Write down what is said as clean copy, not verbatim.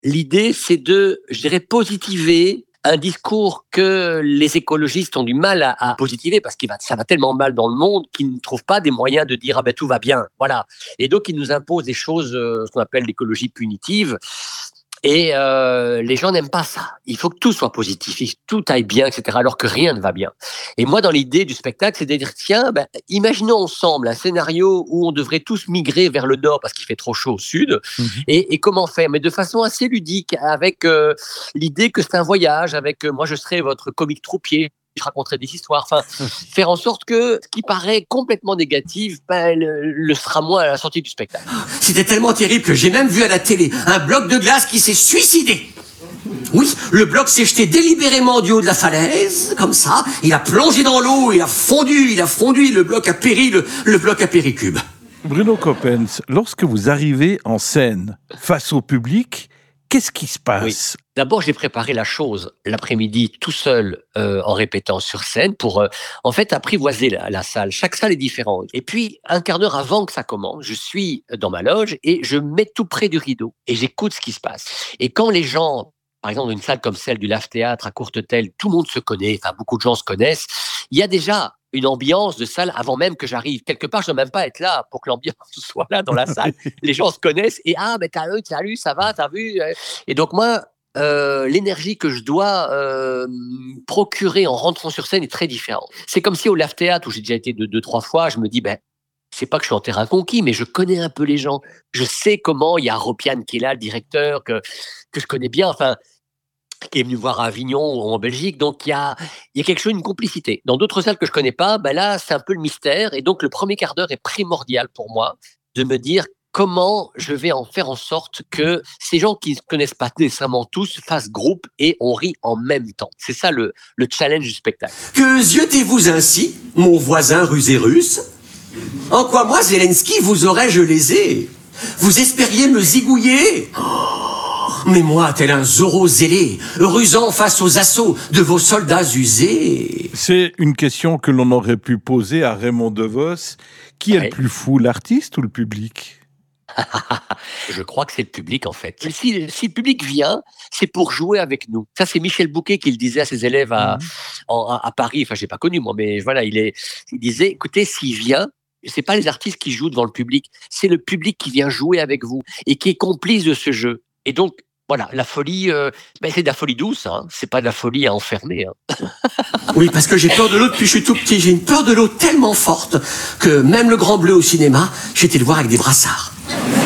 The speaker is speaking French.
l'idée, c'est de, je dirais, positiver un discours que les écologistes ont du mal à positiver parce que ça va tellement mal dans le monde qu'ils ne trouvent pas des moyens de dire ah ben tout va bien, voilà. Et donc ils nous imposent des choses, ce qu'on appelle l'écologie punitive. Et les gens n'aiment pas ça. Il faut que tout soit positif, que tout aille bien, etc. Alors que rien ne va bien. Et moi, dans l'idée du spectacle, c'est de dire tiens, imaginons ensemble un scénario où on devrait tous migrer vers le nord parce qu'il fait trop chaud au sud. Et comment faire, mais de façon assez ludique, avec l'idée que c'est un voyage. Avec moi, je serai votre comique troupier. Je raconterai des histoires, enfin, faire en sorte que ce qui paraît complètement négatif le sera moins à la sortie du spectacle. C'était tellement terrible que j'ai même vu à la télé un bloc de glace qui s'est suicidé. Oui, le bloc s'est jeté délibérément du haut de la falaise, comme ça, il a plongé dans l'eau, il a fondu, le bloc a péri, le bloc a péricube. Bruno Coppens, lorsque vous arrivez en scène face au public, qu'est-ce qui se passe ? Oui. D'abord, j'ai préparé la chose l'après-midi tout seul en répétant sur scène pour en fait apprivoiser la salle. Chaque salle est différente. Et puis, un quart d'heure avant que ça commence, je suis dans ma loge et je me mets tout près du rideau et j'écoute ce qui se passe. Et quand les gens, par exemple, dans une salle comme celle du Lave Théâtre à Courtetel, tout le monde se connaît, enfin beaucoup de gens se connaissent, il y a déjà une ambiance de salle avant même que j'arrive. Quelque part, je ne dois même pas être là pour que l'ambiance soit là dans la salle. Les gens se connaissent et salut, ça va, t'as vu. Et donc moi, l'énergie que je dois procurer en rentrant sur scène est très différente. C'est comme si au Lave Théâtre, où j'ai déjà été 2-3 fois, je me dis, c'est pas que je suis en terrain conquis, mais je connais un peu les gens. Je sais comment, il y a Ropiane qui est là, le directeur, que je connais bien, enfin, qui est venu voir à Avignon ou en Belgique. Donc, il y a quelque chose, une complicité. Dans d'autres salles que je connais pas, là, c'est un peu le mystère. Et donc, le premier quart d'heure est primordial pour moi de me dire comment je vais en faire en sorte que ces gens qui ne se connaissent pas nécessairement tous fassent groupe et on rit en même temps. C'est ça le challenge du spectacle. Que ziotez-vous ainsi, mon voisin rusé russe ? En quoi moi, Zelensky, vous aurais-je lésé ? Vous espériez me zigouiller ? Mais moi, tel un Zorro zélé, rusant face aux assauts de vos soldats usés. C'est une question que l'on aurait pu poser à Raymond DeVos. Qui est le plus fou, l'artiste ou le public ? Je crois que c'est le public, en fait. Si le public vient, c'est pour jouer avec nous. Ça, c'est Michel Bouquet qui le disait à ses élèves à Paris. Enfin, je n'ai pas connu, moi, mais voilà, il disait, écoutez, s'il vient, c'est pas les artistes qui jouent devant le public, c'est le public qui vient jouer avec vous et qui est complice de ce jeu. Et donc, voilà, la folie, c'est de la folie douce, hein. C'est pas de la folie à enfermer. Hein. Oui, parce que j'ai peur de l'eau depuis que je suis tout petit. J'ai une peur de l'eau tellement forte que même le Grand Bleu au cinéma, j'étais le voir avec des brassards.